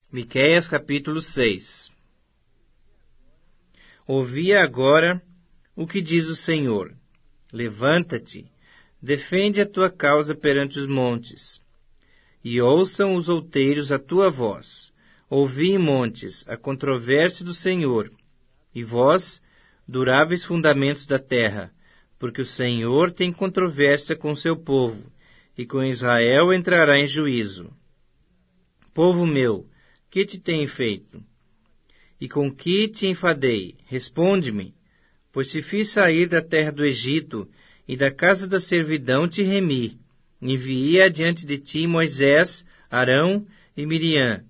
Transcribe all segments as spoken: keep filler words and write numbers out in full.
Miqueias capítulo seis. Ouvi agora o que diz o Senhor. Levanta-te, defende a tua causa perante os montes, e ouçam os outeiros a tua voz. Ouvi, montes, a controvérsia do Senhor, e vós, duráveis fundamentos da terra, porque o Senhor tem controvérsia com seu povo, e com Israel entrará em juízo. Povo meu, que te tenho feito? E com que te enfadei? Responde-me, pois te fiz sair da terra do Egito, e da casa da servidão te remi. Enviei adiante de ti Moisés, Arão e Miriam.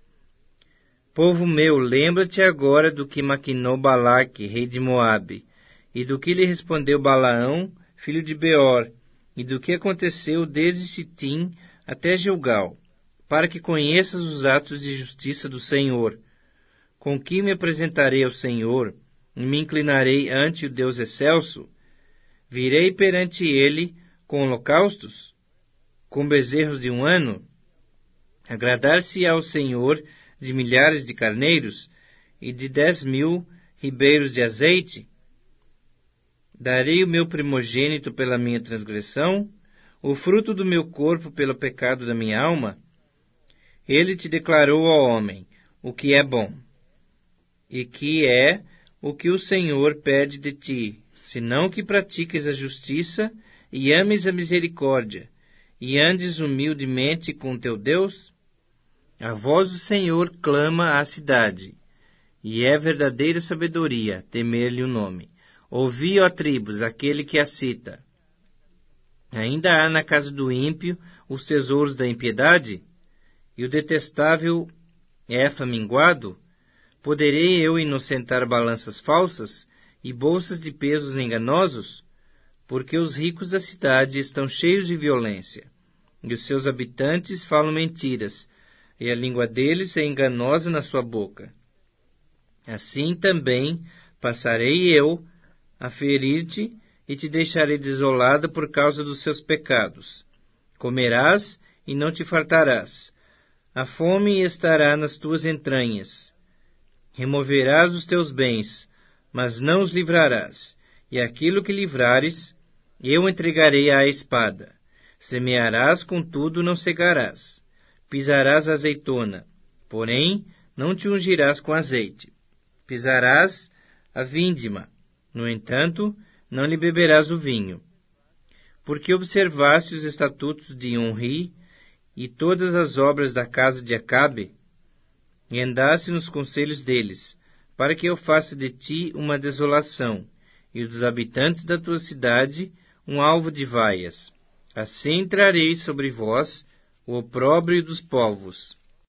Povo meu, lembra-te agora do que maquinou Balaque, rei de Moabe, e do que lhe respondeu Balaão, filho de Beor, e do que aconteceu desde Sitim até Gilgal, para que conheças os atos de justiça do Senhor. Com que me apresentarei ao Senhor, e me inclinarei ante o Deus excelso? Virei perante ele com holocaustos, com bezerros de um ano? Agradar-se ao Senhor de milhares de carneiros e de dez mil ribeiros de azeite? Darei o meu primogênito pela minha transgressão, o fruto do meu corpo pelo pecado da minha alma? Ele te declarou, ó homem, o que é bom, e que é o que o Senhor pede de ti, senão que pratiques a justiça e ames a misericórdia, e andes humildemente com teu Deus? A voz do Senhor clama à cidade, e é verdadeira sabedoria temer-lhe o nome. Ouvi, ó tribos, aquele que a cita. Ainda há na casa do ímpio os tesouros da impiedade? E o detestável efa minguado? Poderei eu inocentar balanças falsas e bolsas de pesos enganosos? Porque os ricos da cidade estão cheios de violência, e os seus habitantes falam mentiras, e a língua deles é enganosa na sua boca. Assim também passarei eu a ferir-te e te deixarei desolada por causa dos seus pecados. Comerás e não te fartarás. A fome estará nas tuas entranhas. Removerás os teus bens, mas não os livrarás. E aquilo que livrares, eu entregarei à espada. Semearás, contudo não cegarás. Pisarás a azeitona, porém não te ungirás com azeite. Pisarás a vindima, no entanto, não lhe beberás o vinho. Porque observaste os estatutos de Onri e todas as obras da casa de Acabe, e andaste nos conselhos deles, para que eu faça de ti uma desolação, e dos habitantes da tua cidade um alvo de vaias. Assim trarei sobre vós o opróbrio dos povos.